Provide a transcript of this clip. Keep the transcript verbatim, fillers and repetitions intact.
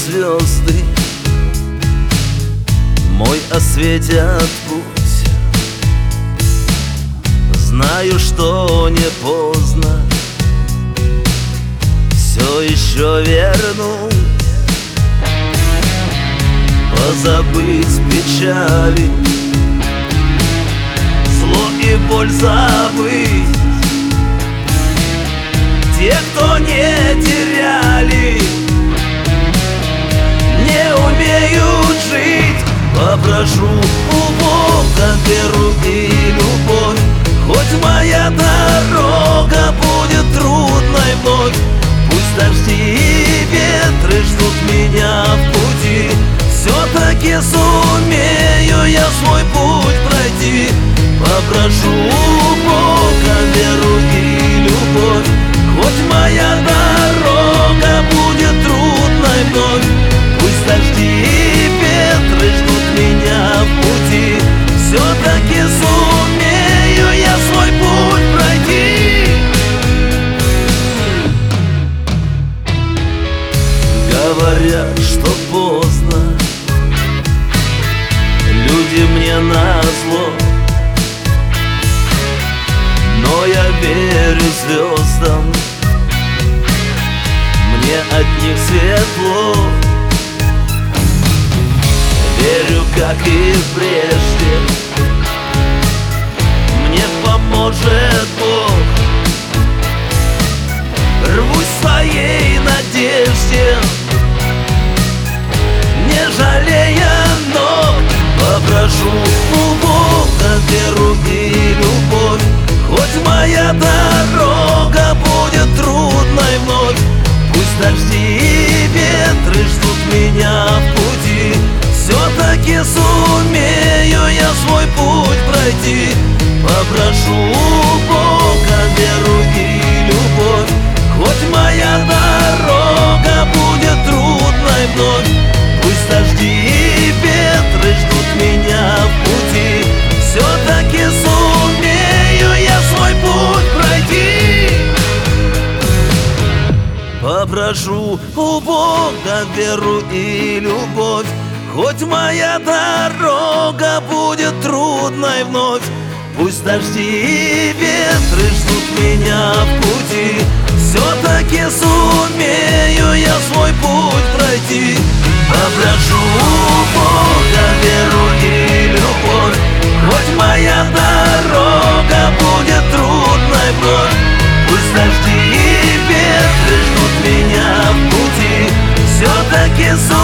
звезды мой осветят путь. Знаю, что не поздно все еще вернуть, позабыть печали, зло и боль забыть. Те, кто не теряли, не умеют жить. Попрошу у Бога веру и любовь, хоть моя дорога будет трудной вновь. Пусть дожди и ветры ждут меня в пути, все-таки сумею я свой путь пройти. Попрошу у Бога веру и любовь, хоть моя дорога будет трудной вновь. Пусть дожди и ветры ждут меня в пути, все-таки сумею я свой путь пройти. Говорят, что поздно, люди мне назло, но я верю звездам, мне от них светло. Верю, как и прежде, мне поможет Бог. Рвусь в своей надежде, не жалея ног. Попрошу у Бога веру и любовь, хоть моя дорога будет трудной вновь. Пусть дожди и ветры ждут меня в пути, все-таки сумею я свой путь пройти. Попрошу у Бога веру и любовь, хоть моя дорога будет трудной вновь. Пусть дожди и ветры ждут меня в пути, все-таки сумею я свой путь пройти. Попрошу у Бога веру и любовь, хоть моя дорога будет трудной вновь. Пусть дожди и ветры ждут меня в пути, все-таки сумею я свой путь пройти. Попрошу у Бога веру и любовь, хоть моя дорога будет трудной вновь. Пусть дожди и ветры ждут меня в пути, все-таки сумею